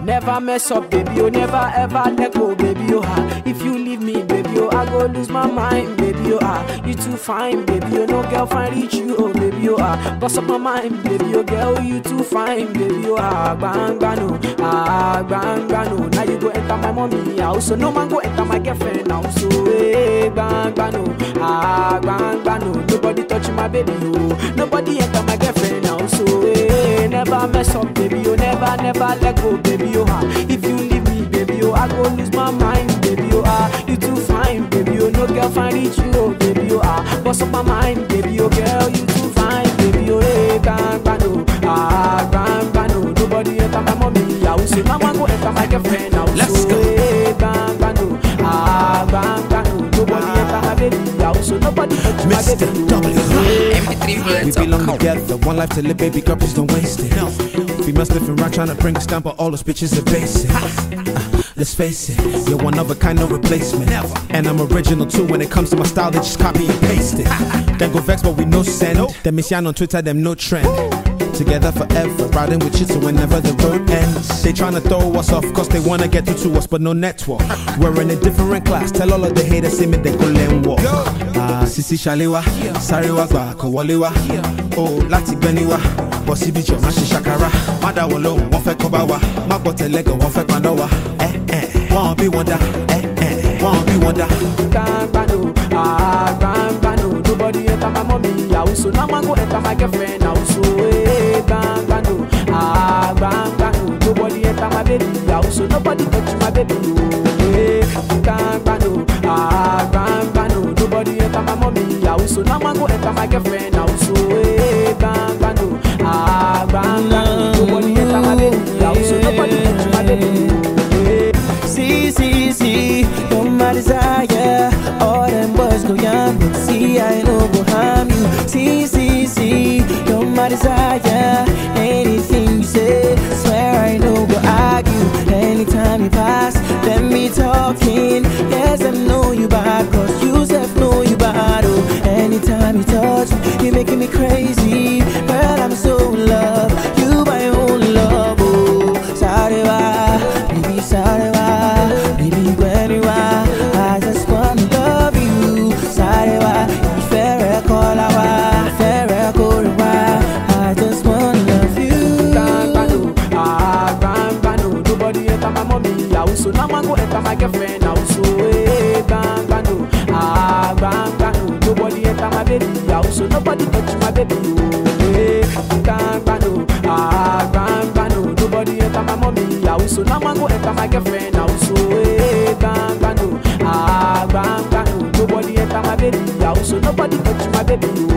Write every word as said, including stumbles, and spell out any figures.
never mess up, baby, you never ever let go, baby, you ah. If you leave me, baby, you I go lose my mind, baby, you ah. You too fine, baby, you no girl find reach you, oh, baby, you ah. Bust up my mind, baby, you girl, you too fine, baby, you ah. Bang, bang, no, ah, bang, bang, no. Now you go enter my mommy house, so no man go enter my girlfriend house, so hey, bang, bang, no, ah, bang, bang, no. Nobody touch my baby, oh. Nobody enter my girlfriend house, so hey, never mess up, baby, you never, never let go, baby, you ah. If you leave me, baby, you I go lose my mind, baby, you ah. You too fine, baby, you no girl find reach you, oh, baby, you ah. Bust up my mind, baby, you girl, you too fine, baby, you hey, bang, bang, no, ah, bang, bang, no. Nobody enter my mommy house, so mama go enter my girlfriend house, Let's so go. hey, bang, bang, no, ah, bang, bang, no. Nobody enter my baby house, so nobody touch my Mister baby, W. M P three We bullets belong up. together, one life to live, baby girl, please don't waste it. We must live around trying to bring a stamp, but all those bitches are basic. Uh, let's face it, you're one of a kind, no replacement. And I'm original too, when it comes to my style, they just copy and paste it. Then go vex, but we no send. Them miss on Twitter, them no trend. Together forever, riding with you so whenever the road ends. They tryna throw us off cause they wanna get through to us but no network. We're in a different class, tell all of the haters see me they go learn walk. Ah, Sisi Shalewa, Sarewa Gba Kowalewa. Oh, Lati Beniwa, Bossy Bicho, Mashi Shakara. Mada Wolo, wọ́n fẹ́ kọ́ba wa. Má gbọ́ tẹ̀lẹ́gàn, wọ́n fẹ́ paná wa. Eh, eh, wọ́n bí wọ́n dá. Eh, eh, wọ́n bí wọ́n dá. bang, bang, no, ah, bang, bang, no. Nobody enter my mommy house, so now man go enter my girlfriend house, so hey, bang, bang, no, ah, bang, bang, no. Nobody enter my baby house, so nobody touch my baby, oh, hey, bang, bang, no, ah, bang, bang, no. Nobody enter my mommy house, so now man go enter my girlfriend house, so hey, bang, bang, no, ah, bang, bang, no. Nobody enter my baby house, so nobody touch my baby, hey. See, see, see, you're my desire. All them boys go young, but see, I know go harm you. See, see, see, you're my desire. Anything you say, swear I know go argue. Anytime you pass, let me talking. Yes, I know you bad, cause you self know you bad. Oh, anytime you touch me, you're making me crazy. But I'm so in love, you my own love. Oh, sorry, why, baby, sorry, why. Baby, when you are, I just wanna love you. Sorry, why? Fair call, fair call, I just wanna love you. Bang, bang, no, ah, bang, bang, no. Nobody enter my mommy house, so now man go enter my girlfriend house, so hey, bang, bang, no, ah, bang, bang, no. Nobody enter my baby house, so nobody touch my baby, oh, hey, bang, bang, no, ah, bang, bang, no. Nobody enter my mommy house, so now man go enter my girlfriend house, so hey, bang, bang, no, ah, bang, bang, no. Nobody enter my baby house, so nobody touch my baby, oh.